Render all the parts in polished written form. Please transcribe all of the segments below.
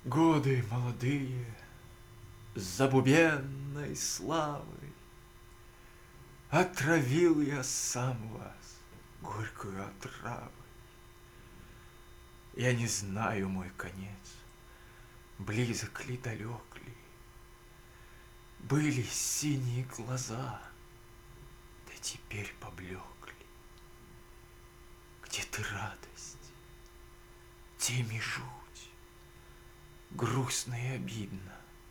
Годы молодые, с забубенной славой, отравил я сам вас горькую отравой. Я не знаю мой конец, близок ли, далек ли. Были синие глаза, да теперь поблекли. Где ты радость, теми жуть, грустно и обидно.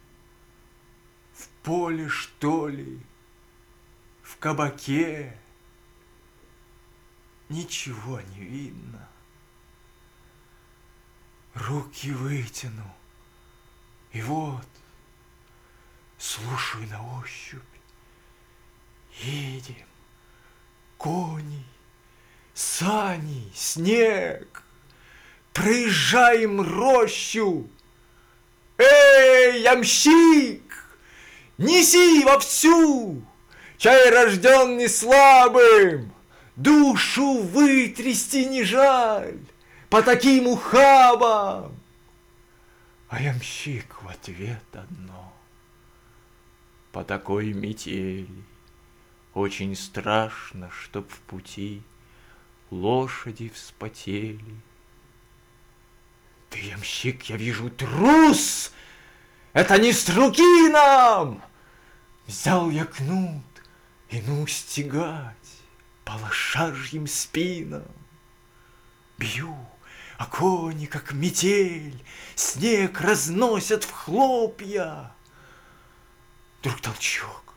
В поле, что ли, в кабаке ничего не видно. Руки вытяну, и вот, слушаю на ощупь. Едем, кони, сани, снег, проезжаем рощу. Эй, ямщик, неси вовсю, чай рожден не слабым, душу вытрясти не жаль по таким ухабам. А ямщик в ответ одно: по такой метели очень страшно, чтоб в пути лошади вспотели. Ты, ямщик, я вижу, трус! Это не с руки нам! Взял я кнут и ну стегать по лошажьим спинам. Бью, а кони, как метель, снег разносят в хлопья. Вдруг толчок,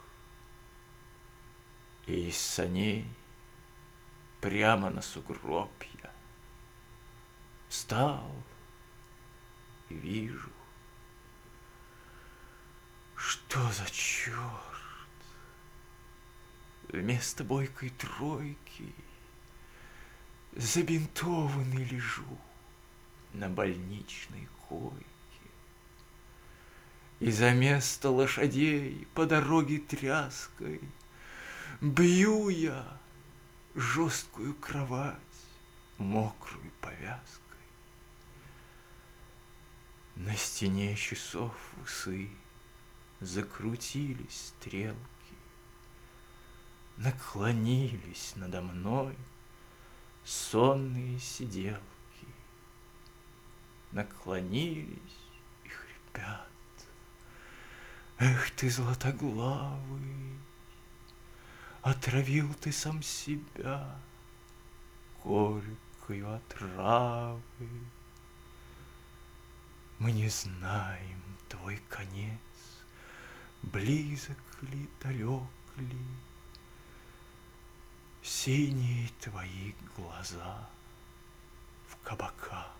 и из саней прямо на сугроб я встал и вижу, что за черт. Вместо бойкой тройки забинтованный лежу на больничной койке. И за место лошадей по дороге тряской бью я жесткую кровать мокрую повязкой. На стене часов усы закрутились стрелки, наклонились надо мной сонные сиделки, наклонились и хрипят: эх ты, златоглавый, отравил ты сам себя горькою отравой. Мы не знаем твой конец, близок ли, далек ли. Синие твои глаза в кабаках